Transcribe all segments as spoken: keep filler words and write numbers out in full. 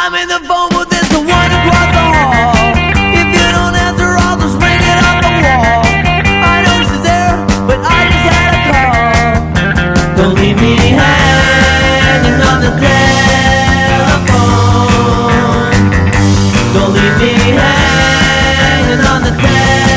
I'm in the phone booth, it's the one across the hall. If you don't answer, I'll just ring it off the wall. I know she's there, but I just had a call. Don't leave me hanging on the telephone. Don't leave me hanging on the telephone.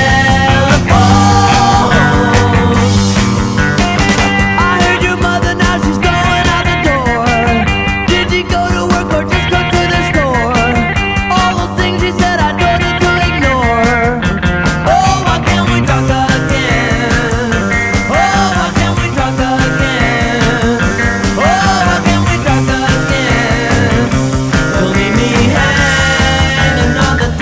I heard your mother, now she's going out the door. Did she go to work or just go to the store? All those things she said I told her to ignore. Oh, why can't we talk again? Oh, why can't we talk again? Oh, why can't we talk again? Don't leave me hanging on the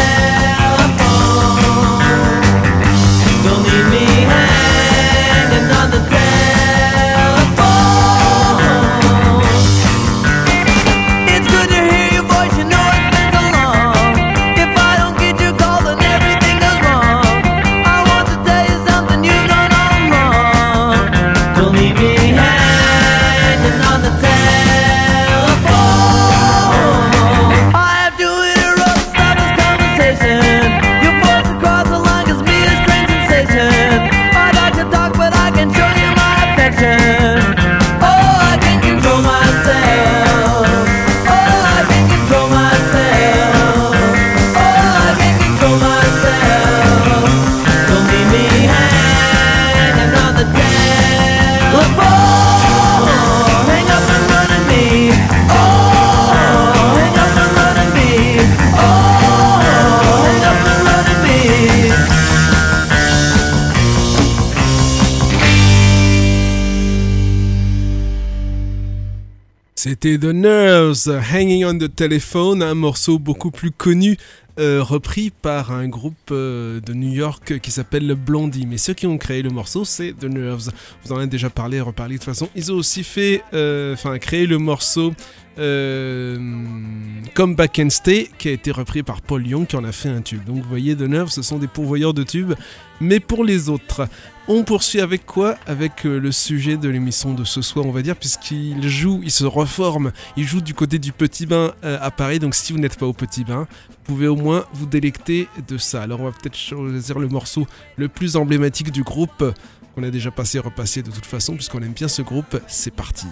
telephone. Don't leave me hanging on the telephone. It's good to hear your voice, you know it's been so long. If I don't get your call, then everything goes wrong. I want to tell you something you've done all wrong. Don't leave me hanging on the telephone. I have to interrupt, stop this conversation. Your voice across the line gives me a strange sensation. I'd like to talk, but I can show you my affection. Oh, I can control myself. Oh, I can control myself. Oh, I can control myself. Don't leave me hanging on the telephone. Hang up and run at me. Oh, hang up and run at me. Oh, hang up and run at me. C'était The Nerves, Hanging on the Telephone, un morceau beaucoup plus connu, euh, repris par un groupe euh, de New York qui s'appelle Blondie. Mais ceux qui ont créé le morceau, c'est The Nerves. Vous en avez déjà parlé, reparlé de toute façon. Ils ont aussi fait, euh, enfin, créé le morceau euh, Come Back and Stay, qui a été repris par Paul Young, qui en a fait un tube. Donc vous voyez, The Nerves, ce sont des pourvoyeurs de tubes, mais pour les autres. On poursuit avec quoi? Avec euh, le sujet de l'émission de ce soir, on va dire, puisqu'il joue, il se reforme, il joue du côté du Petit Bain euh, à Paris. Donc si vous n'êtes pas au Petit Bain, vous pouvez au moins vous délecter de ça. Alors on va peut-être choisir le morceau le plus emblématique du groupe, qu'on a déjà passé et repassé de toute façon, puisqu'on aime bien ce groupe. C'est parti.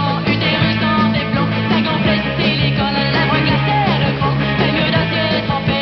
Utérus en déplomb, ta gonflette silicone, lèvres glacées de cran, fais mieux d'acier trempé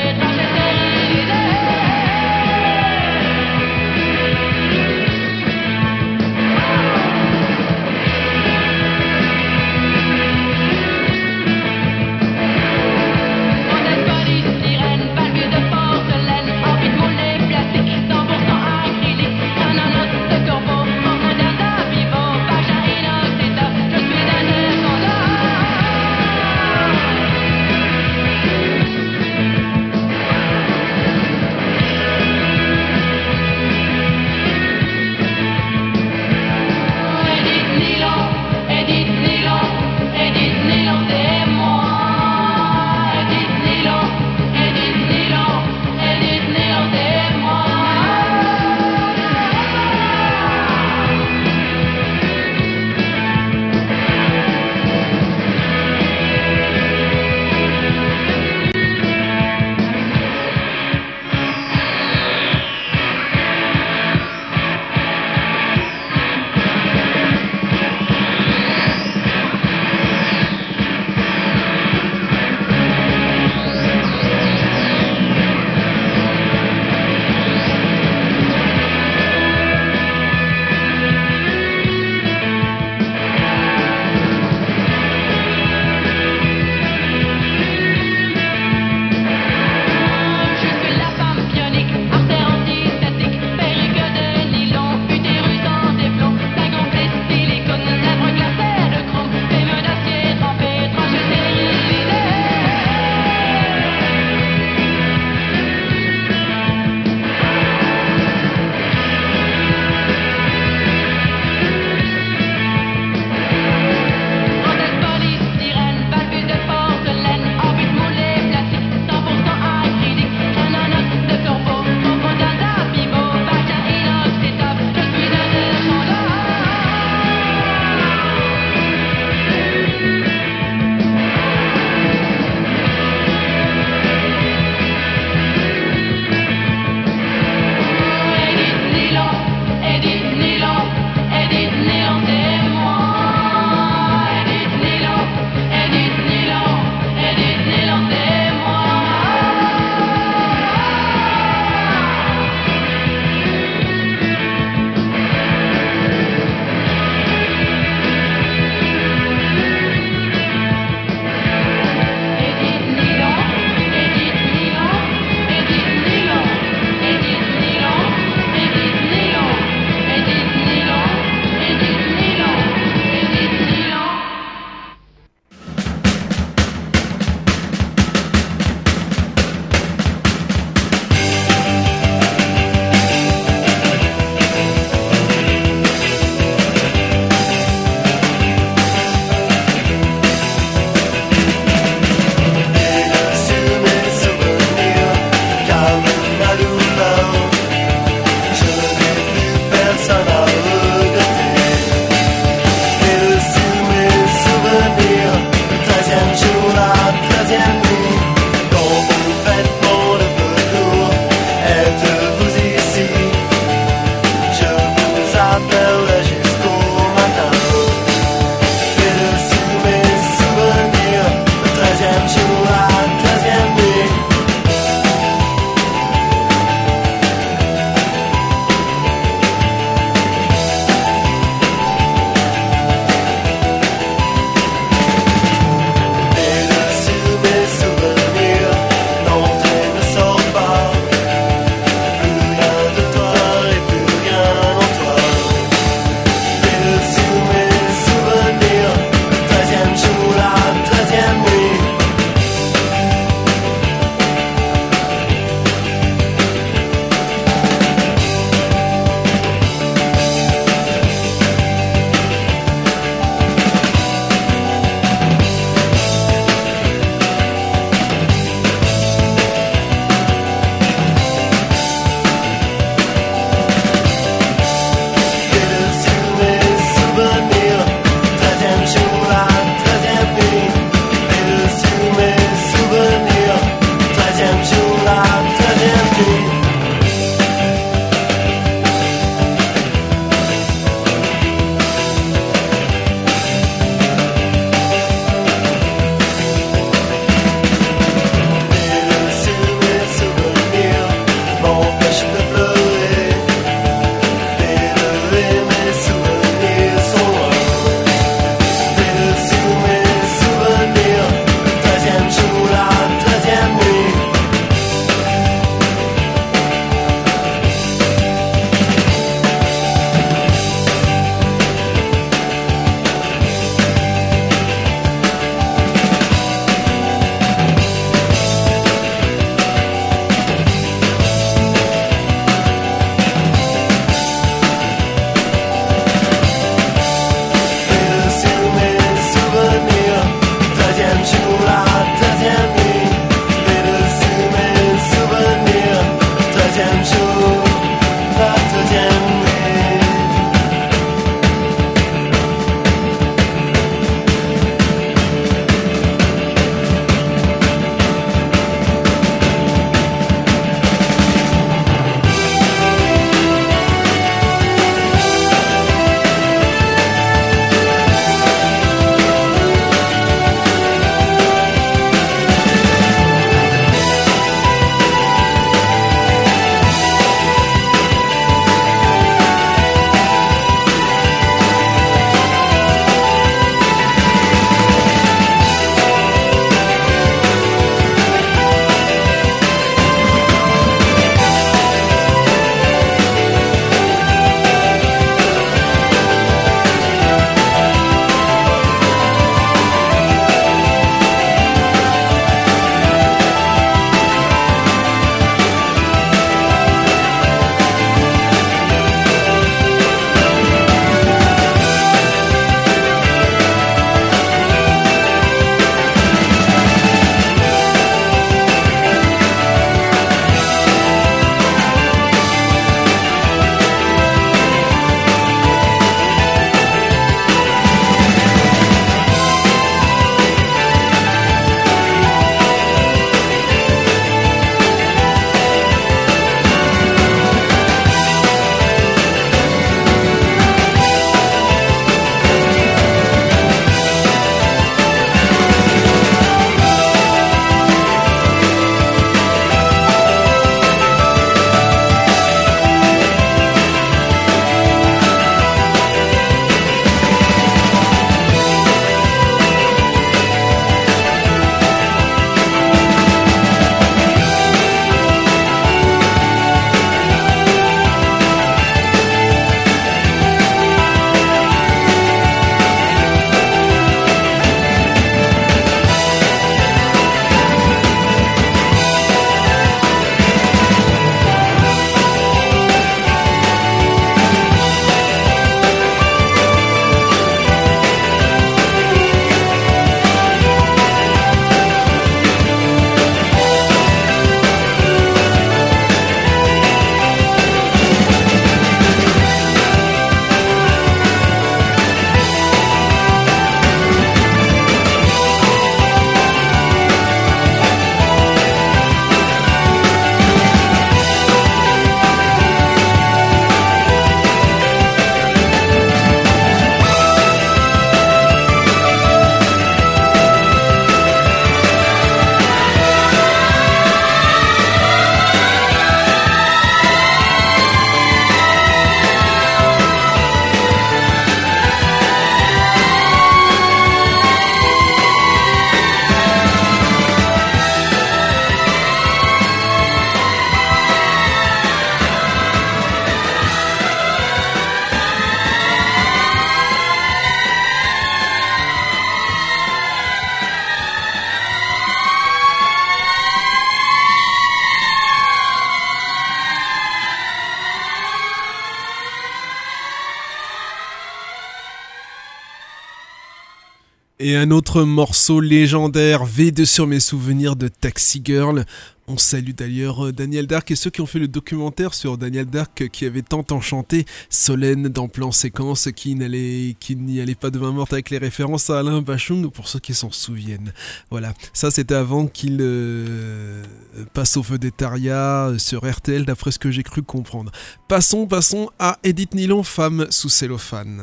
Et un autre morceau légendaire, V deux sur mes souvenirs de Taxi Girl. On salue d'ailleurs Daniel Dark et ceux qui ont fait le documentaire sur Daniel Dark qui avait tant enchanté Solène dans Plan Séquence qui n'allait, qui n'y allait pas de main morte avec les références à Alain Bachung, pour ceux qui s'en souviennent. Voilà, ça c'était avant qu'il euh, passe au Vedettariat sur R T L d'après ce que j'ai cru comprendre. Passons, passons à Edith Nylon, Femme sous cellophane.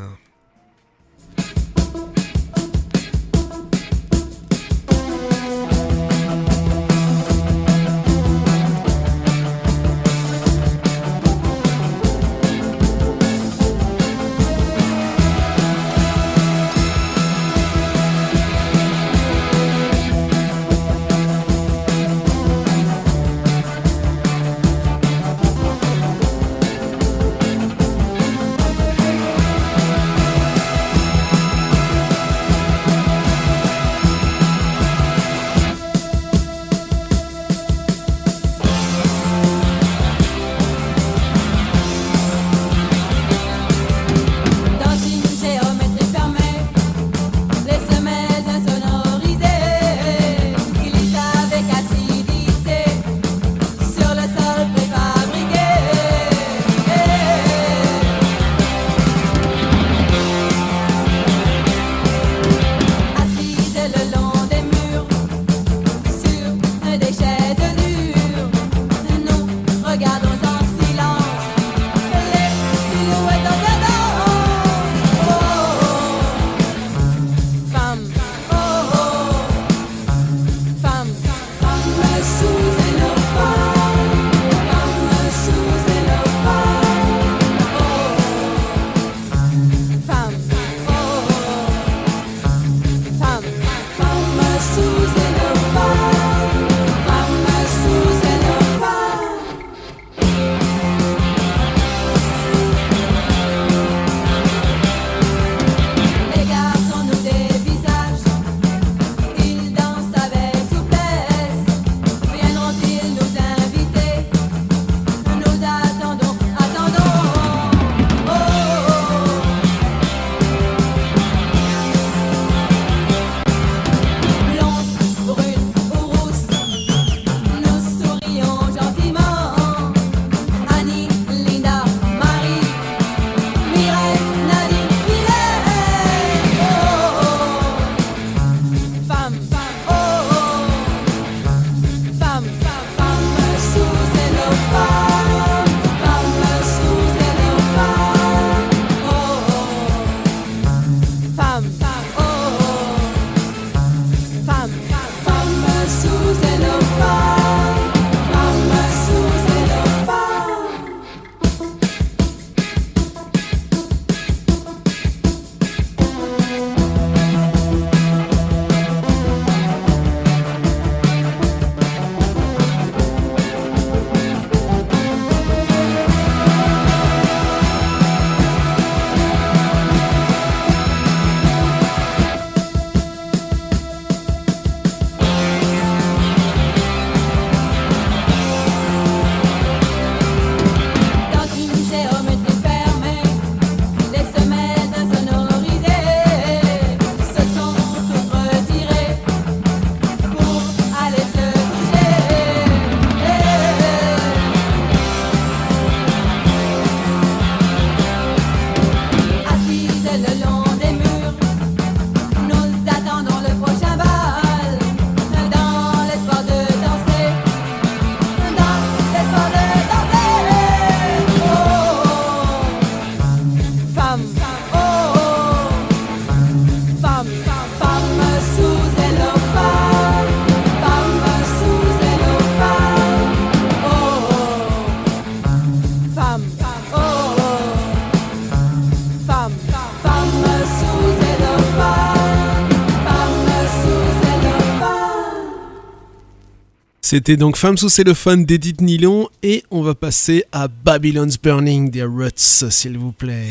C'était donc Femme sous cellophane d'Edith Nylon et on va passer à Babylon's Burning des Ruts, s'il vous plaît.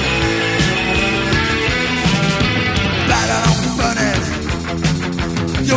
Your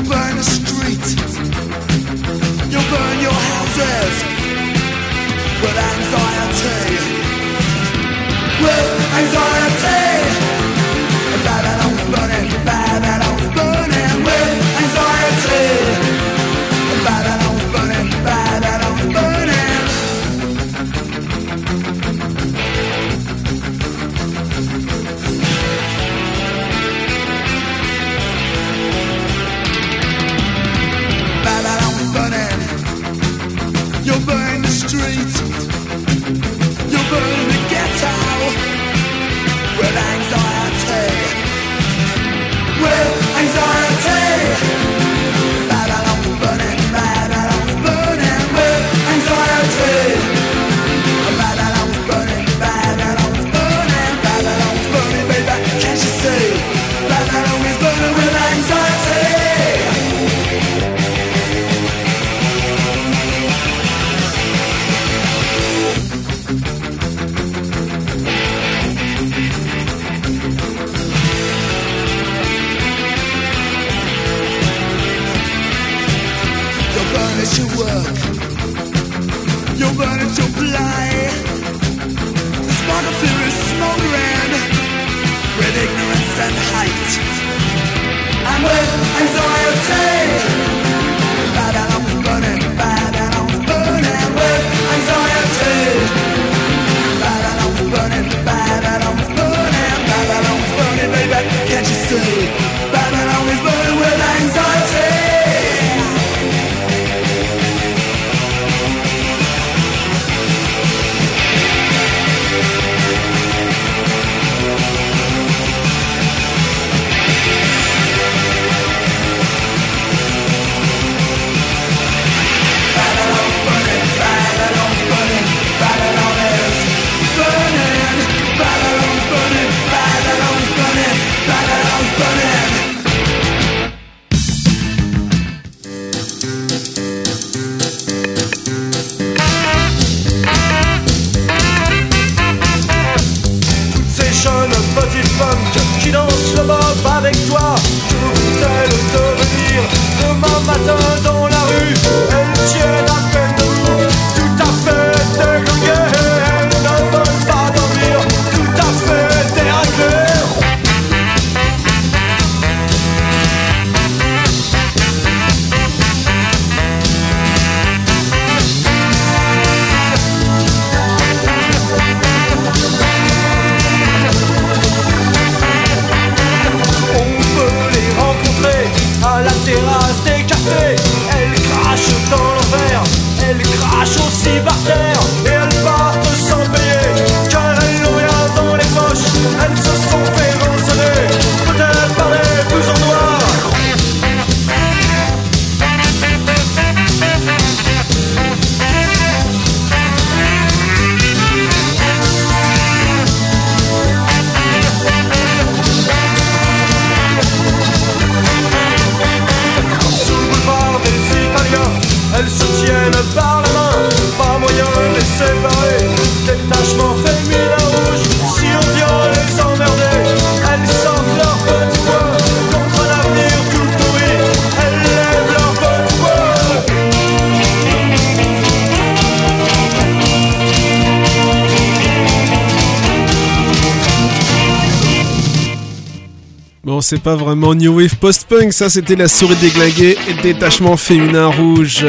Bon, c'est pas vraiment New Wave Post-Punk, ça c'était la souris déglinguée et le détachement féminin rouge.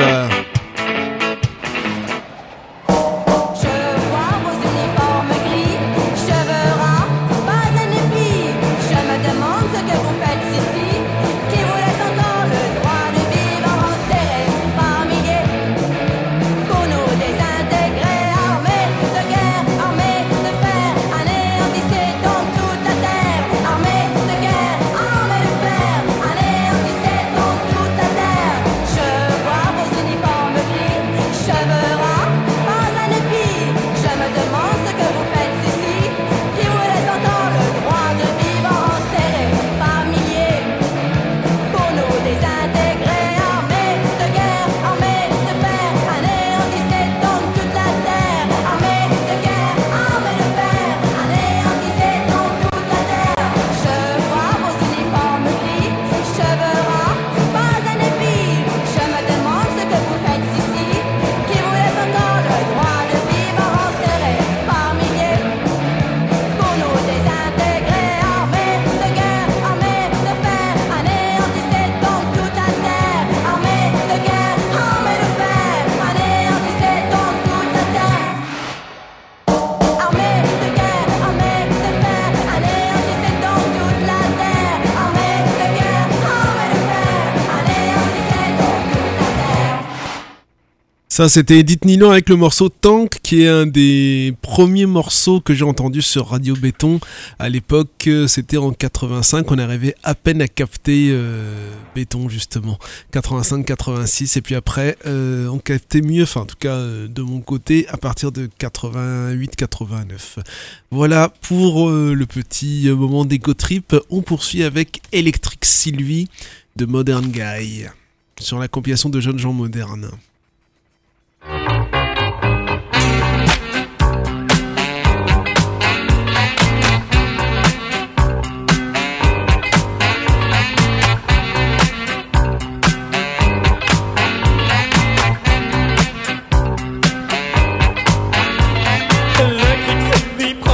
Ça, c'était Edith Nilan avec le morceau Tank, qui est un des premiers morceaux que j'ai entendu sur Radio Béton. À l'époque, c'était en quatre-vingt-cinq, on arrivait à peine à capter euh, Béton, justement. quatre-vingt-cinq quatre-vingt-six, et puis après, euh, on captait mieux, enfin en tout cas euh, de mon côté, à partir de quatre-vingt-huit quatre-vingt-neuf. Voilà pour euh, le petit moment d'Ego Trip. On poursuit avec Electric Sylvie de Modern Guy, sur la compilation de Jeunes gens modernes.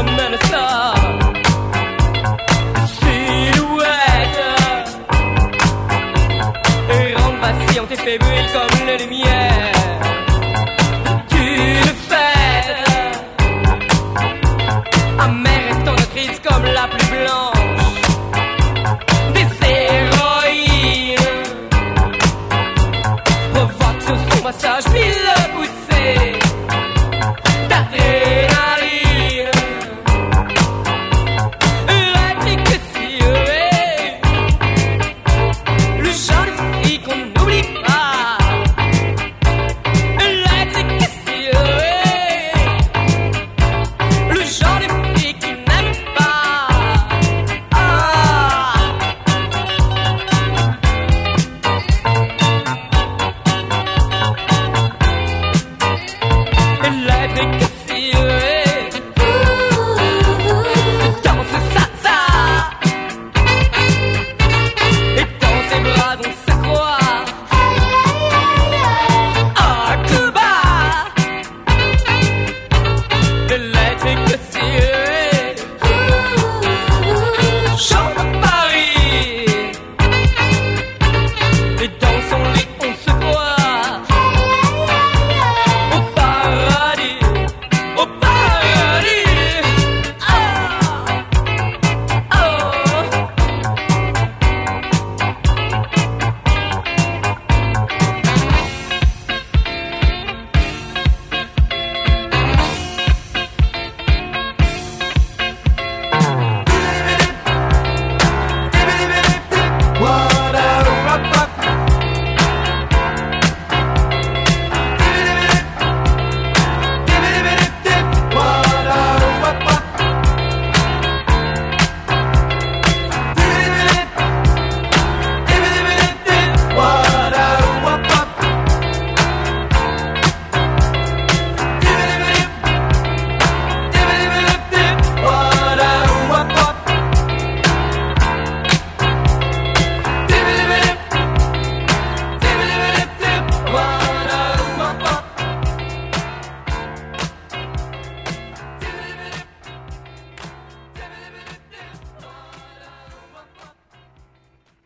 Silhouette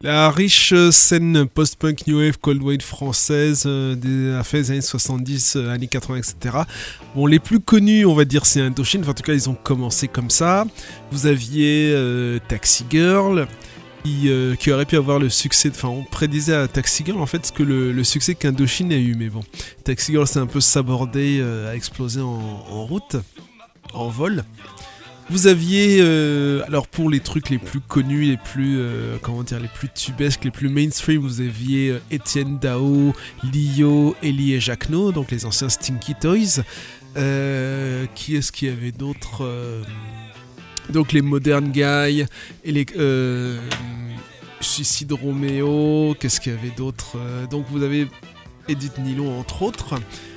La riche scène post-punk new wave cold wave française euh, des, à fait des années soixante-dix, euh, années quatre-vingts, et cetera. Bon, les plus connus, on va dire, c'est Indochine. Enfin, en tout cas, ils ont commencé comme ça. Vous aviez euh, Taxi Girl, qui, euh, qui aurait pu avoir le succès. Enfin, on prédisait à Taxi Girl en fait ce que le, le succès qu'Indochine a eu, mais bon, Taxi Girl s'est un peu sabordé, euh, a explosé en, en route, en vol. Vous aviez, euh, alors pour les trucs les plus connus, les plus, euh, comment dire, les plus tubesques, les plus mainstream, vous aviez euh, Étienne Dao, Lio, Elie et Jacquenot, donc les anciens Stinky Toys. Euh, qui est-ce qu'il y avait d'autres euh, Donc les Modern Guys, et les euh, Suicide Roméo, qu'est-ce qu'il y avait d'autre euh, Donc vous avez Edith Nilon entre autres.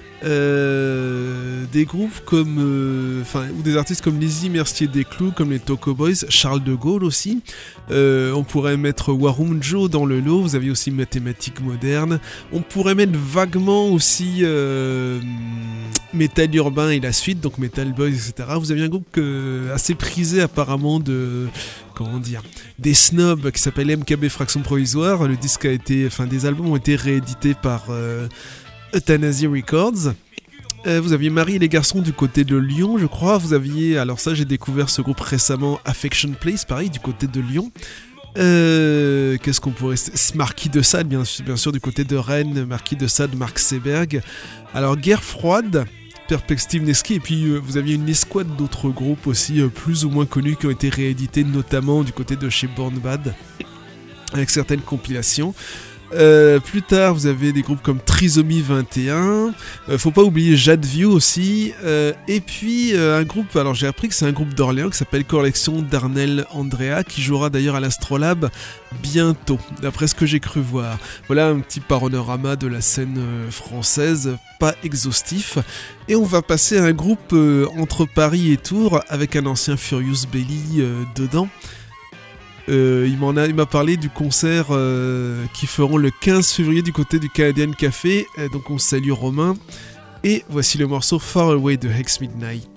Euh, des groupes comme enfin euh, ou des artistes comme Lizzie Mercier Desclous, comme les Toco Boys, Charles de Gaulle aussi. Euh, on pourrait mettre Warumjo dans le lot. Vous avez aussi Mathématiques Modernes. On pourrait mettre vaguement aussi euh, Metal Urbain et la suite, donc Metal Boys, et cetera. Vous aviez un groupe que, assez prisé apparemment de comment dire des snobs qui s'appelle M K B Fraction Provisoire. Le disque a été, enfin des albums ont été réédités par euh, Euthanasie Records. Euh, vous aviez Marie et les garçons du côté de Lyon, je crois. Vous aviez, alors ça j'ai découvert ce groupe récemment, Affection Place, pareil, du côté de Lyon. Euh, qu'est-ce qu'on pourrait... Marquis de Sade, bien, bien sûr, du côté de Rennes. Marquis de Sade, Marc Seberg. Alors Guerre froide, Perspective Neski, et puis euh, vous aviez une escouade d'autres groupes aussi, euh, plus ou moins connus, qui ont été réédités, notamment du côté de chez Born Bad, avec certaines compilations. Euh, plus tard, vous avez des groupes comme Trisomie vingt et un, euh, faut pas oublier Jade View aussi, euh, et puis euh, un groupe, alors j'ai appris que c'est un groupe d'Orléans qui s'appelle Collection d'Arnel Andrea, qui jouera d'ailleurs à l'Astrolabe bientôt, d'après ce que j'ai cru voir. Voilà un petit panorama de la scène euh, française, pas exhaustif, et on va passer à un groupe euh, entre Paris et Tours, avec un ancien Furious Belly euh, dedans. Euh, il m'en a, il m'a parlé du concert euh, qu'ils feront le quinze février du côté du Canadian Café, euh, donc on salue Romain, et voici le morceau Far Away de Hex Midnight.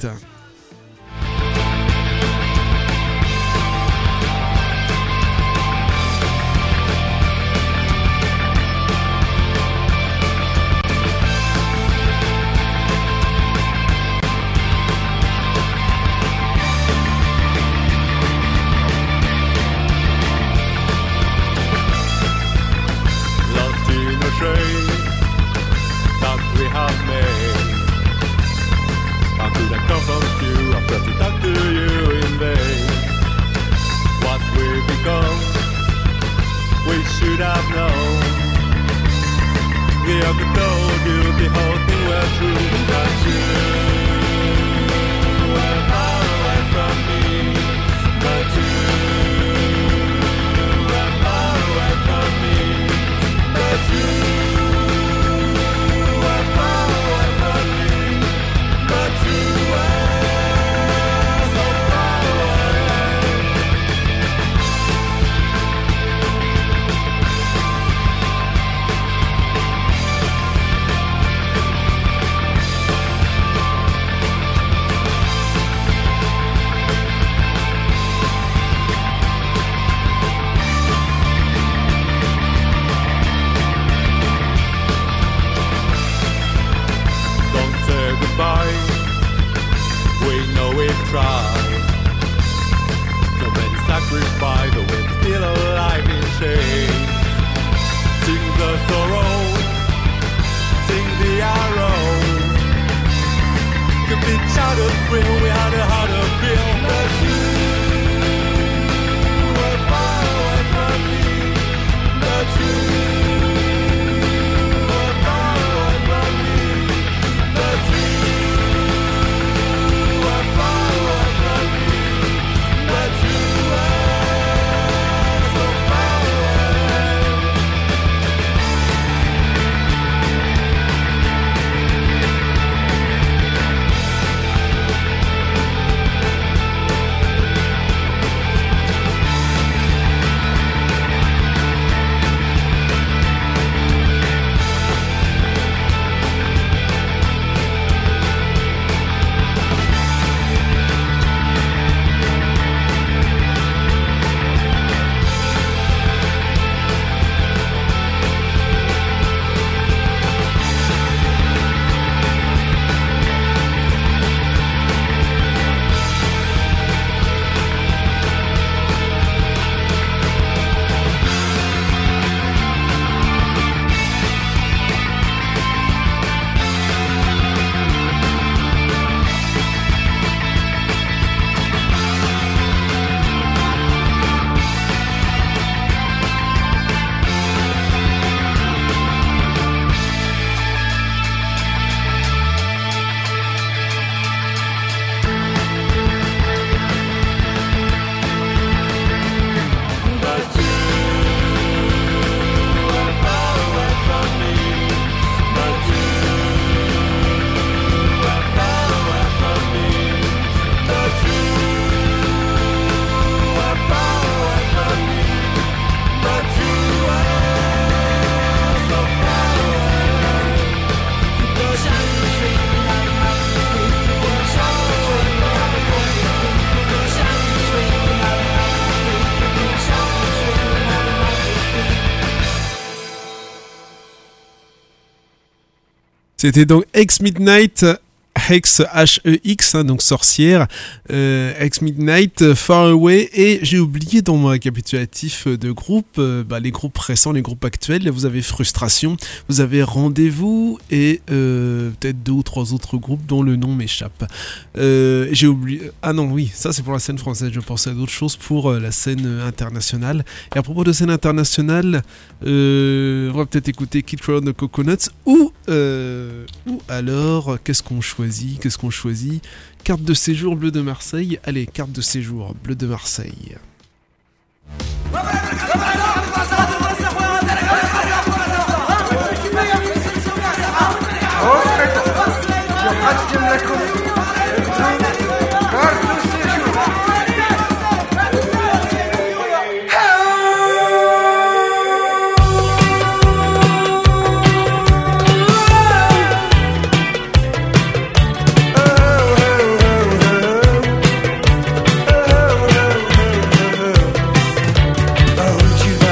C'était donc Hex Midnight, Hex H E X, hein, donc sorcière, euh, Hex Midnight, Far Away, et j'ai oublié dans mon récapitulatif de groupe, euh, bah, les groupes récents, les groupes actuels. Vous avez Frustration, vous avez Rendez-vous, et euh, peut-être deux ou trois autres groupes dont le nom m'échappe. Euh, j'ai oublié... Ah non, oui, ça c'est pour la scène française, je pensais à d'autres choses pour euh, la scène internationale. Et à propos de scène internationale, euh, on va peut-être écouter Kid Creole de Coconuts, ou, euh, ou alors, qu'est-ce qu'on choisit Qu'est-ce qu'on choisit Carte de séjour Bleu de Marseille. Allez, carte de séjour Bleu de Marseille. Tu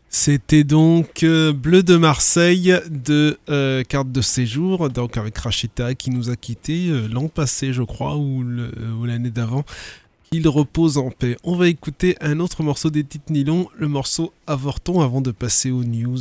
C'était donc euh, Bleu de Marseille de euh, Carte de séjour, donc avec Rachita qui nous a quittés euh, l'an passé je crois, ou, le, ou l'année d'avant. Qu'il repose en paix. On va écouter un autre morceau des Tites Nylon, le morceau Avorton, avant de passer aux news.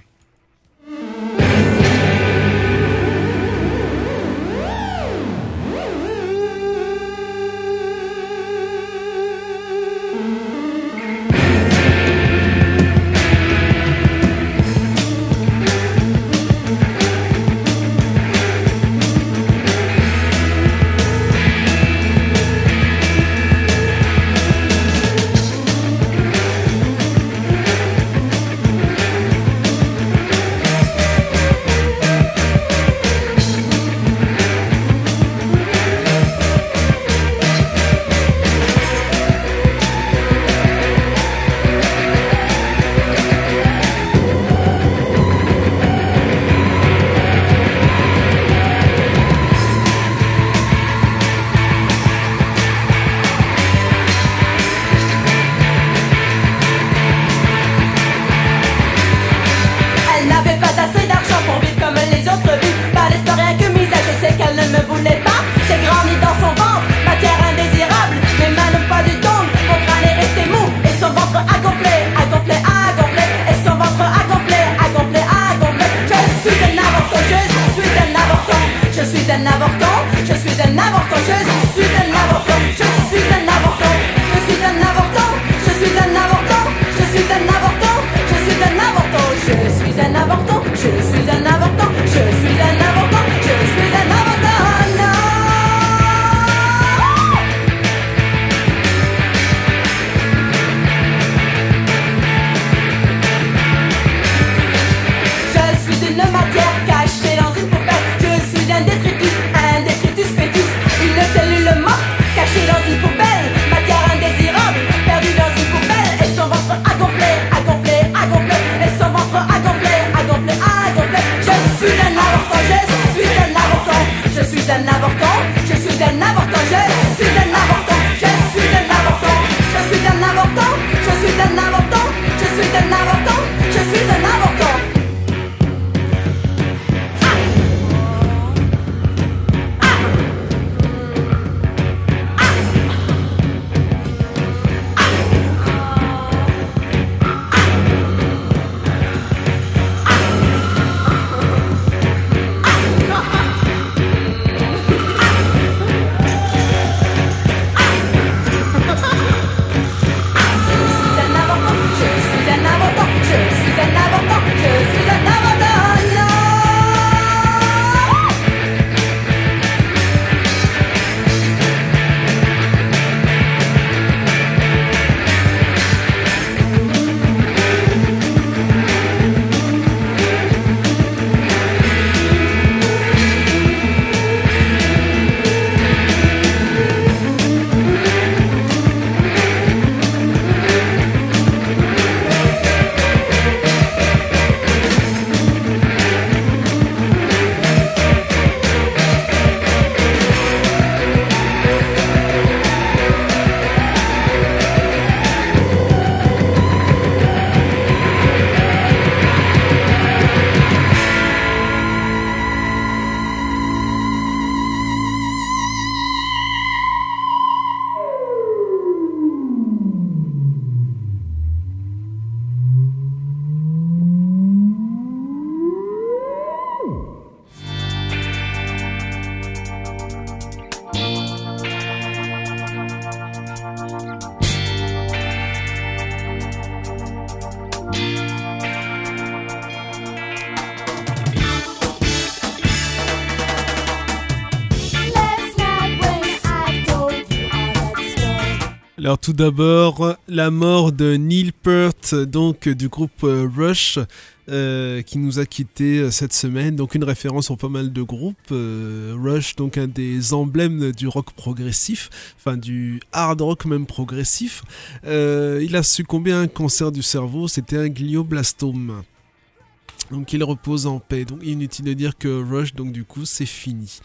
Alors tout d'abord, la mort de Neil Peart, donc du groupe Rush, euh, qui nous a quittés cette semaine. Donc une référence sur pas mal de groupes. Euh, Rush, donc un des emblèmes du rock progressif, enfin du hard rock même progressif. Euh, il a succombé à un cancer du cerveau, c'était un glioblastome. Donc il repose en paix. Donc inutile de dire que Rush, donc du coup, c'est fini.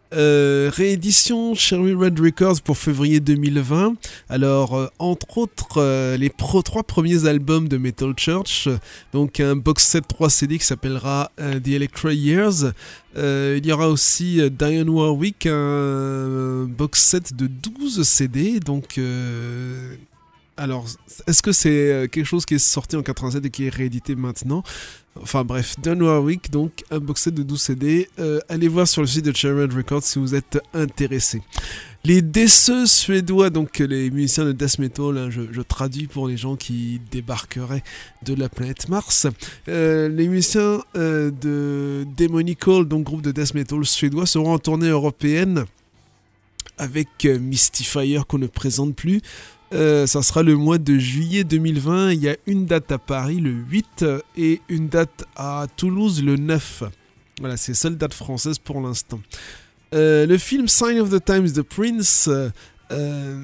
Euh, réédition Cherry Red Records pour février deux mille vingt. Alors, euh, entre autres, euh, les pro- trois premiers albums de Metal Church. Donc, un box set trois C D qui s'appellera euh, The Electra Years. Euh, il y aura aussi euh, Dionne Warwick, un, un box set de douze C D. Donc, euh, alors, est-ce que c'est quelque chose qui est sorti en quatre-vingt-sept et qui est réédité maintenant ? Enfin bref, Dionne Warwick, donc un box set de douze C D. Euh, allez voir sur le site de Cherry Red Records si vous êtes intéressé. Les déceux suédois, donc les musiciens de death metal, hein, je, je traduis pour les gens qui débarqueraient de la planète Mars. Euh, les musiciens euh, de Demonical, donc groupe de death metal suédois, seront en tournée européenne avec euh, Mystifier qu'on ne présente plus. Euh, ça sera le mois de juillet deux mille vingt. Il y a une date à Paris le huit et une date à Toulouse le neuf. Voilà, c'est les seules dates françaises pour l'instant. Euh, le film Sign of the Times de Prince, euh,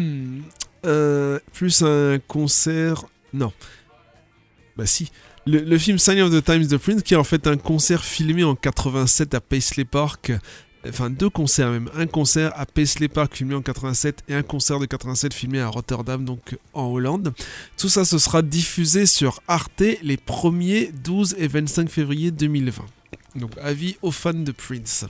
euh, plus un concert... Non. Bah si. Le, le film Sign of the Times de Prince, qui est en fait un concert filmé en quatre-vingt-sept à Paisley Park. Enfin, deux concerts même. Un concert à Paisley Park filmé en quatre-vingt-sept et un concert de quatre-vingt-sept filmé à Rotterdam, donc en Hollande. Tout ça, ce sera diffusé sur Arte les premier, douze et vingt-cinq février deux mille vingt. Donc, avis aux fans de Prince.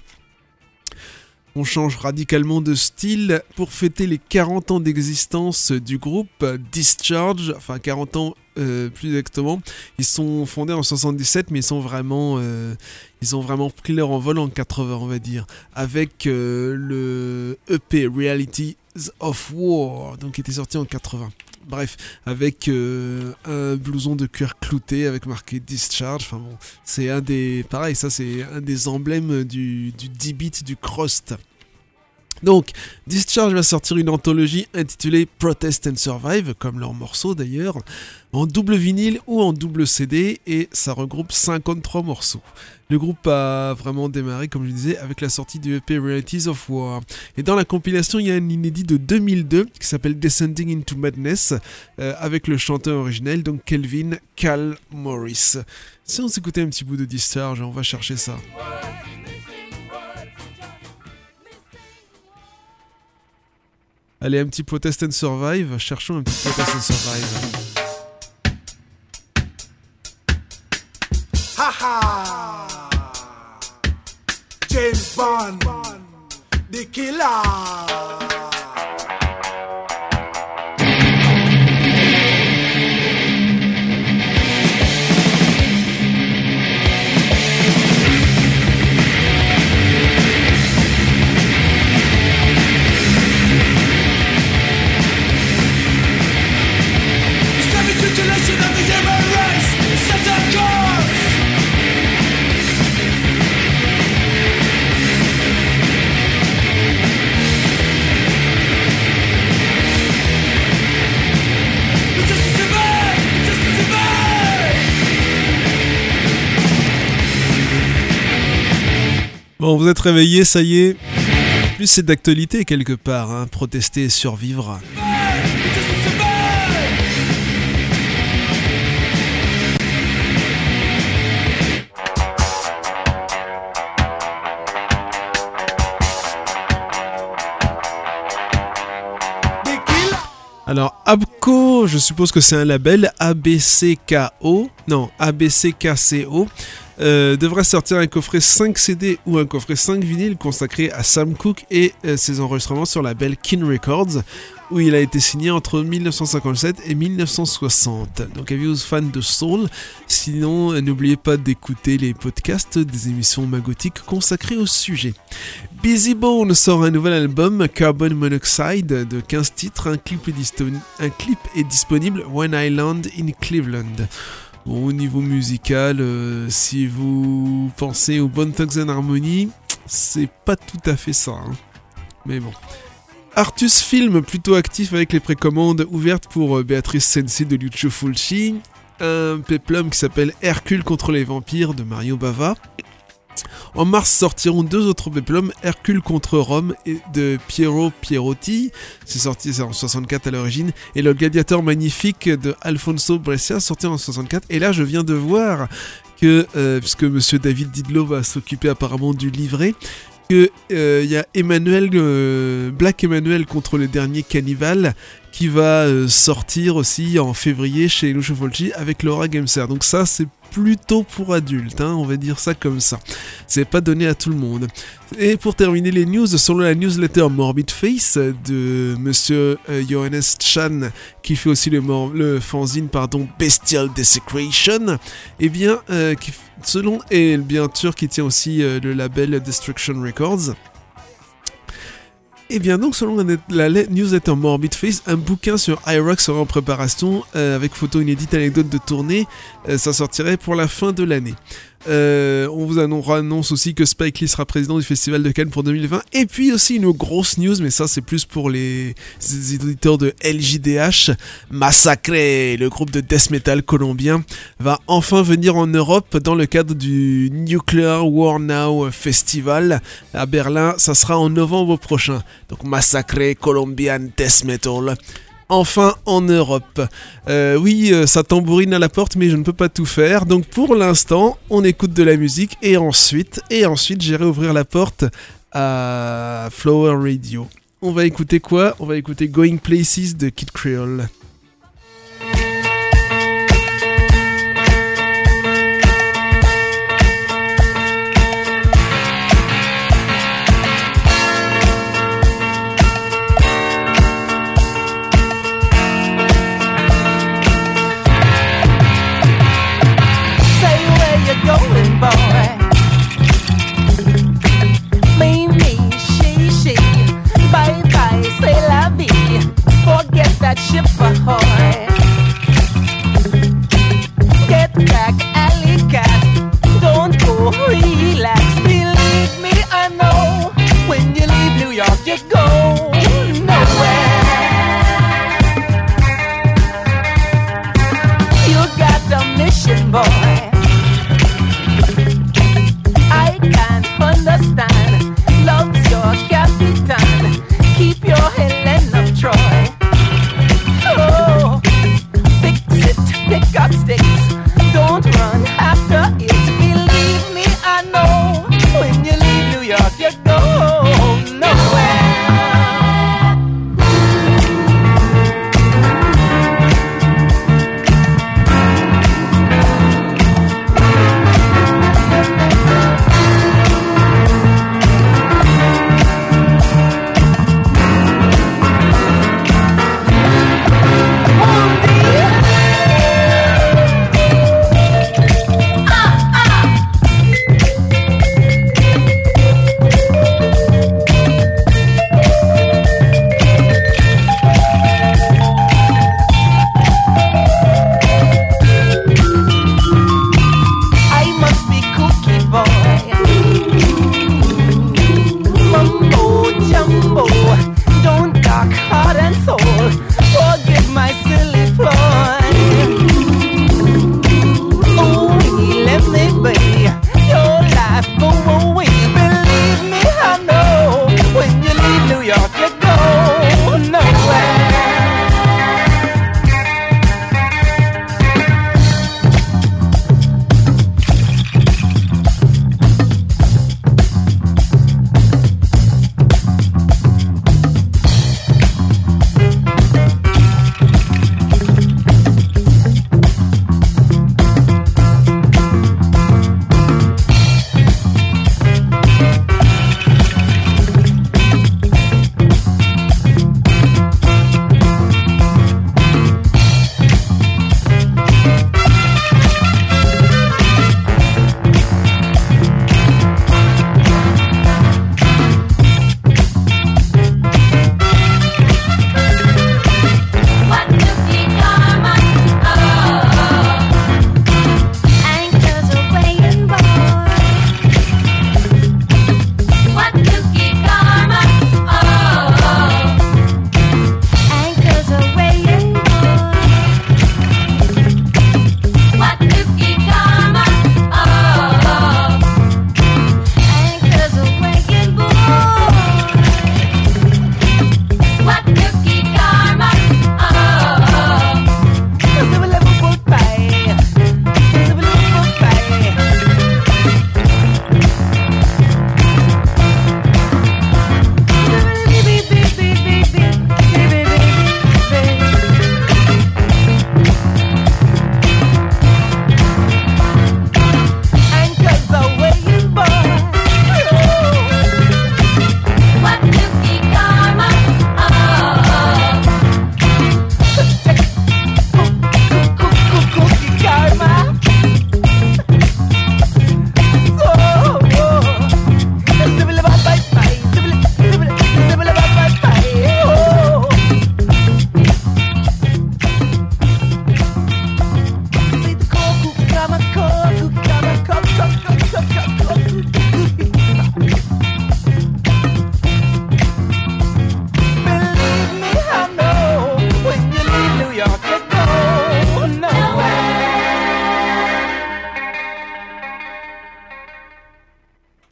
On change radicalement de style pour fêter les quarante ans d'existence du groupe Discharge, enfin quarante ans euh, plus exactement. Ils sont fondés en soixante-dix-sept, mais ils sont vraiment, euh, ils ont vraiment pris leur envol en quatre-vingts, on va dire, avec euh, le E P Realities of War, donc qui était sorti en quatre-vingts. Bref, avec euh, un blouson de cuir clouté avec marqué Discharge. Enfin bon, c'est un des, pareil, ça c'est un des emblèmes du, du D-Beat, du crust. Donc, Discharge va sortir une anthologie intitulée Protest and Survive, comme leur morceau d'ailleurs, en double vinyle ou en double C D, et ça regroupe cinquante-trois morceaux. Le groupe a vraiment démarré, comme je disais, avec la sortie du E P Realities of War. Et dans la compilation, il y a un inédit de deux mille deux qui s'appelle Descending into Madness, euh, avec le chanteur originel, donc Kelvin Cal Morris. Si on s'écoutait un petit bout de Discharge, on va chercher ça. Allez, un petit Protest and Survive. Cherchons un petit Protest and Survive. Haha! James Bond, the killer. Bon, vous êtes réveillés, ça y est. En plus, c'est d'actualité quelque part, hein, protester et survivre. Alors, Abco, je suppose que c'est un label, A B C K O, non, A B C K C O, euh, devrait sortir un coffret cinq C D ou un coffret cinq vinyles consacré à Sam Cooke et euh, ses enregistrements sur le label Kin Records, où il a été signé entre dix-neuf cent cinquante-sept et dix-neuf cent soixante. Donc, avis aux fans de Soul. Sinon, euh, n'oubliez pas d'écouter les podcasts des émissions magotiques consacrées au sujet. Busy Bone sort un nouvel album, Carbon Monoxide, de quinze titres. Un clip est, disto- un clip est disponible, When I Land in Cleveland. Bon, au niveau musical, euh, si vous pensez aux Bone Thugs and Harmony, c'est pas tout à fait ça. Hein. Mais bon. Artus Film, plutôt actif avec les précommandes ouvertes pour euh, Béatrice Sensei de Lucio Fulci. Un péplum qui s'appelle Hercule contre les vampires de Mario Bava. En mars sortiront deux autres péplums, Hercule contre Rome et de Piero Pierotti, c'est sorti c'est en soixante-quatre à l'origine, et Le Gladiateur magnifique de Alfonso Brescia, sorti en soixante-quatre. Et là je viens de voir que, euh, puisque monsieur David Didlot va s'occuper apparemment du livret, que il euh, y a Emmanuel, euh, Black Emmanuel contre le dernier Cannibal qui va euh, sortir aussi en février chez Lucio Fulci avec Laura Gemser. Donc ça c'est plutôt pour adultes, hein, on va dire ça comme ça. C'est pas donné à tout le monde. Et pour terminer les news, selon la newsletter Morbid Face de Monsieur euh, Johannes Chan, qui fait aussi le, mor- le fanzine pardon, Bestial Desecration, et bien, euh, qui, selon, et bien sûr qui tient aussi euh, le label Destruction Records, et bien donc selon la, net, la newsletter Morbid Face, un bouquin sur I-Rock sera en préparation euh, avec photos inédites, anecdotes de tournée, euh, ça sortirait pour la fin de l'année. Euh, on vous annonce aussi que Spike Lee sera président du Festival de Cannes pour deux mille vingt. Et puis aussi une grosse news, mais ça c'est plus pour les, les éditeurs de L J D H. Massacre, le groupe de death metal colombien, va enfin venir en Europe dans le cadre du Nuclear War Now Festival à Berlin. Ça sera en novembre prochain. Donc Massacre Colombian Death Metal. Enfin en Europe. Euh, oui, euh, ça tambourine à la porte, mais je ne peux pas tout faire. Donc pour l'instant, on écoute de la musique et ensuite, et ensuite, j'irai ouvrir la porte à Flower Radio. On va écouter quoi ? On va écouter Going Places de Kid Creole. Ship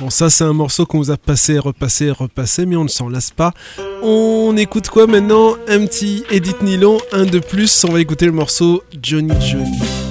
Bon, ça c'est un morceau qu'on vous a passé, repassé, repassé, mais on ne s'en lasse pas. On écoute quoi maintenant? Un petit Edith Nylon, un de plus. On va écouter le morceau Johnny Johnny.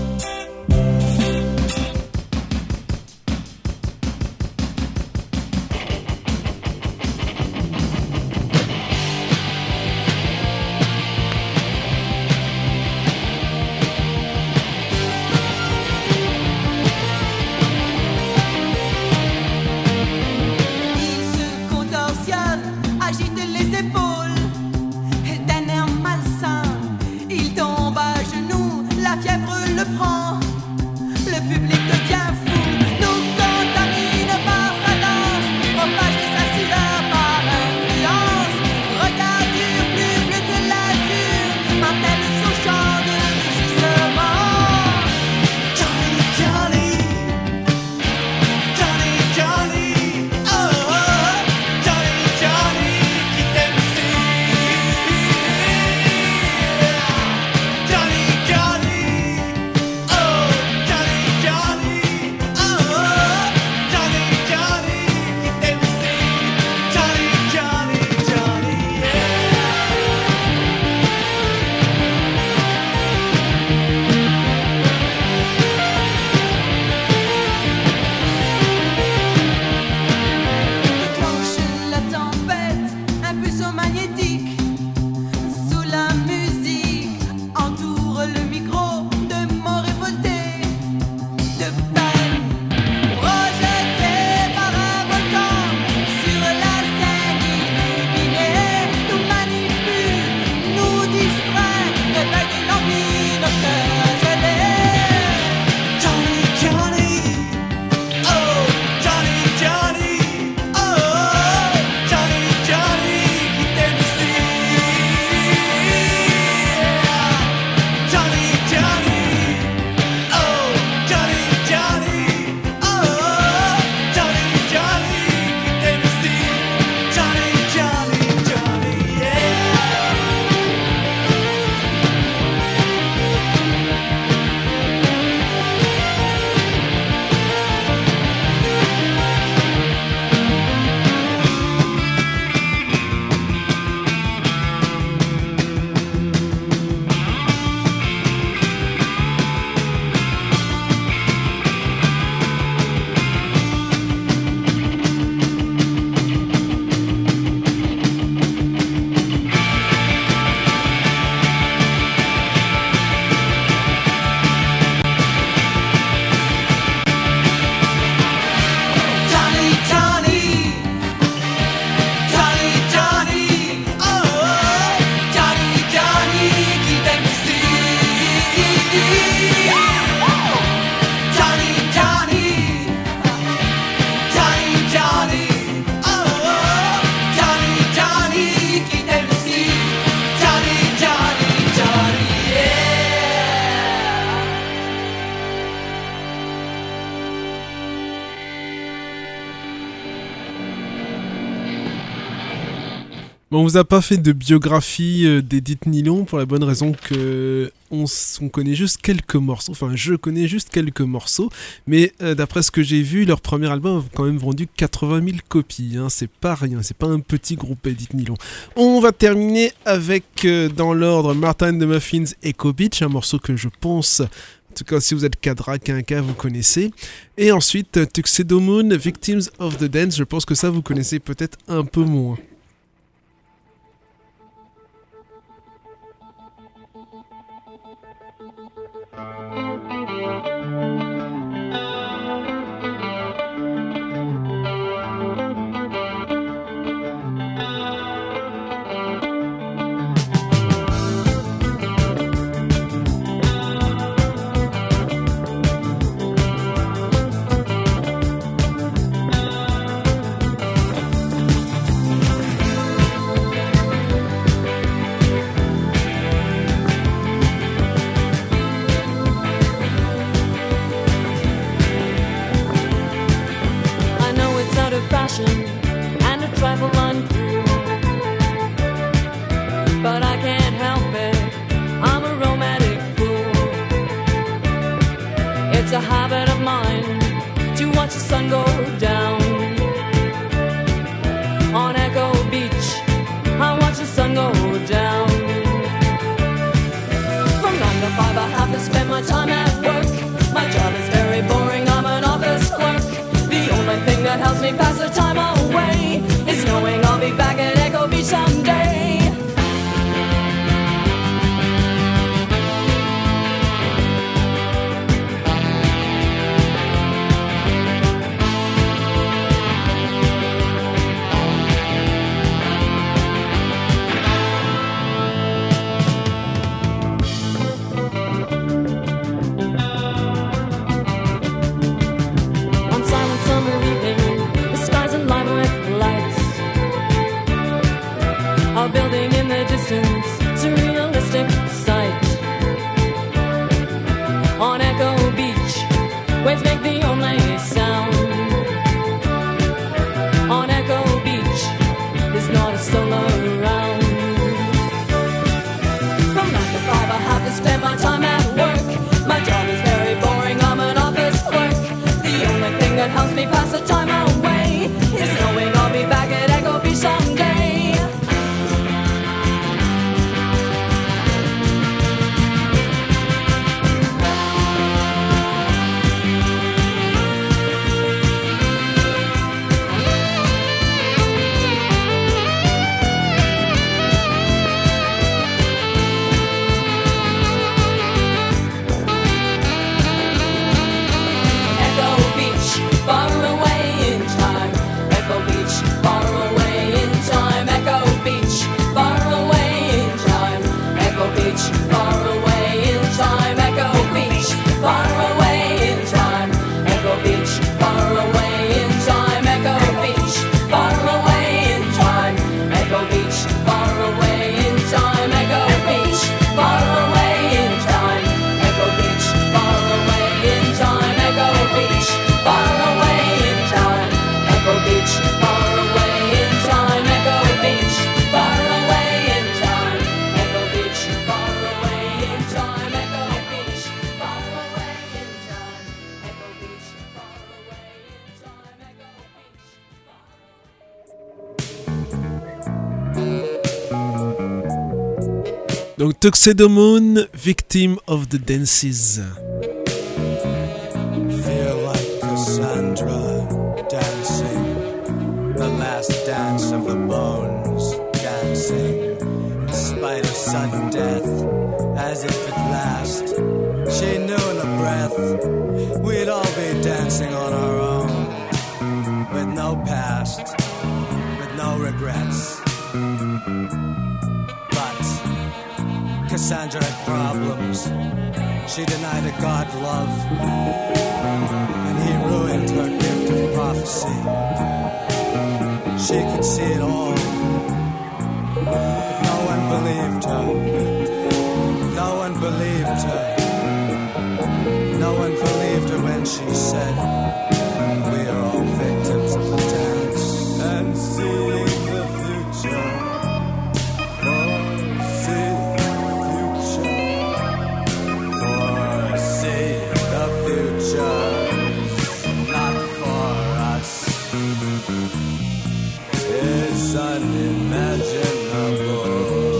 Bon, on vous a pas fait de biographie euh, d'Edith Nylon pour la bonne raison que on, on connaît juste quelques morceaux. Enfin, je connais juste quelques morceaux, mais euh, d'après ce que j'ai vu, leur premier album a quand même vendu quatre-vingt mille copies. Hein, c'est pas rien, c'est pas un petit groupe Edith Nylon. On va terminer avec, euh, dans l'ordre, Martha and the Muffins, Echo Beach, un morceau que je pense... En tout cas, si vous êtes cadra, quinca, vous connaissez. Et ensuite, Tuxedo Moon, Victims of the Dance. Je pense que ça, vous connaissez peut-être un peu moins. And a trifle untrue, but I can't help it, I'm a romantic fool. It's a habit of mine to watch the sun go down Donc Tuxedo Moon, Victim of the Dances. Feel like Cassandra dancing, the last dance of the bones dancing, in spite of sudden death, as if at last she knew in a breath we'd all be dancing on our own, with no past, with no regrets. But Cassandra had problems. She denied a God love, and he ruined her gift of prophecy. She could see it all, but no one believed her. No one believed her. No one believed her when she said, we are all victims of the dance. And seeing the future, foresee the future, not for us, is unimaginable.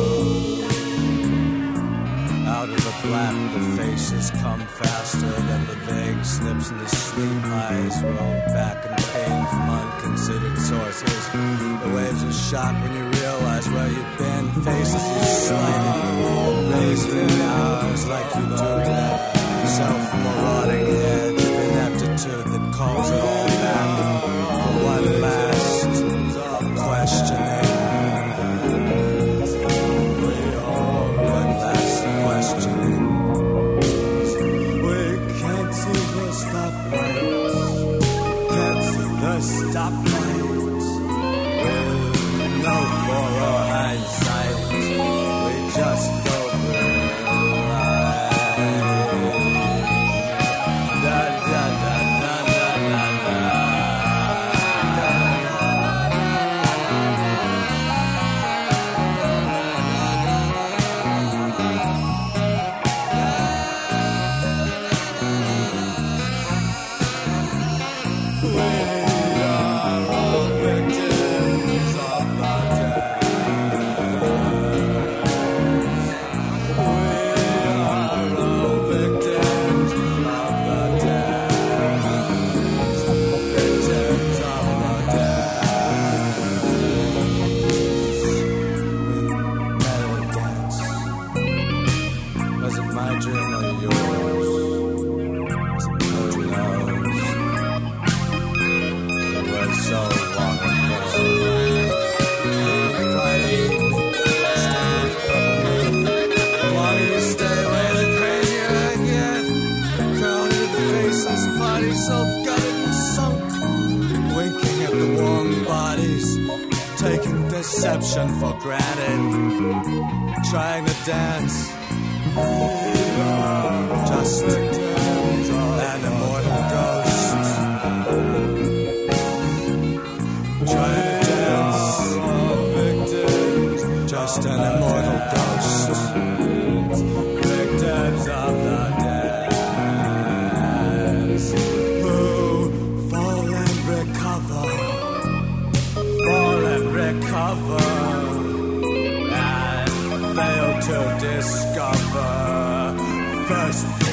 Out of the black, the faces come faster than the vague slips, and the sleep eyes roll back in pain from unconsidered sources. The waves of shock when you realize where you've been, faces you slighted, raised in hours like you do that self-marauding edge of ineptitude that calls it all back for one last questioning. One last questioning. We can't see the stoplights, can't see the stoplights. With no thorough hindsight, we just go deception for granted, trying to dance, just an immortal ghost, trying to dance, just an immortal ghost, victims of the dance, who fall and recover, fall and recover, and fail to discover first.